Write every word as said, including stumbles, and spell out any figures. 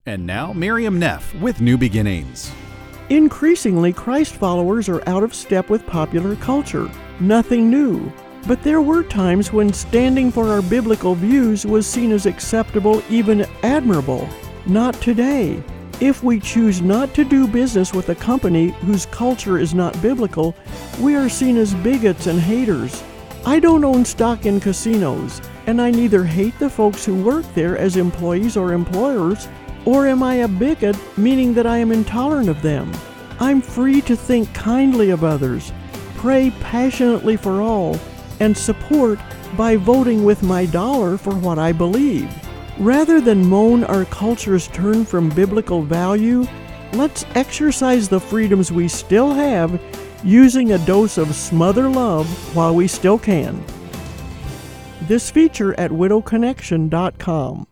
And now, Miriam Neff with New Beginnings. Increasingly, Christ followers are out of step with popular culture. Nothing new. But there were times when standing for our biblical views was seen as acceptable, even admirable. Not today. If we choose not to do business with a company whose culture is not biblical, we are seen as bigots and haters. I don't own stock in casinos, and I neither hate the folks who work there as employees or employers, or am I a bigot, meaning that I am intolerant of them. I'm free to think kindly of others, pray passionately for all, and support by voting with my dollar for what I believe. Rather than moan our culture's turn from biblical value, let's exercise the freedoms we still have, using a dose of smother love while we still can. This feature at widow connection dot com.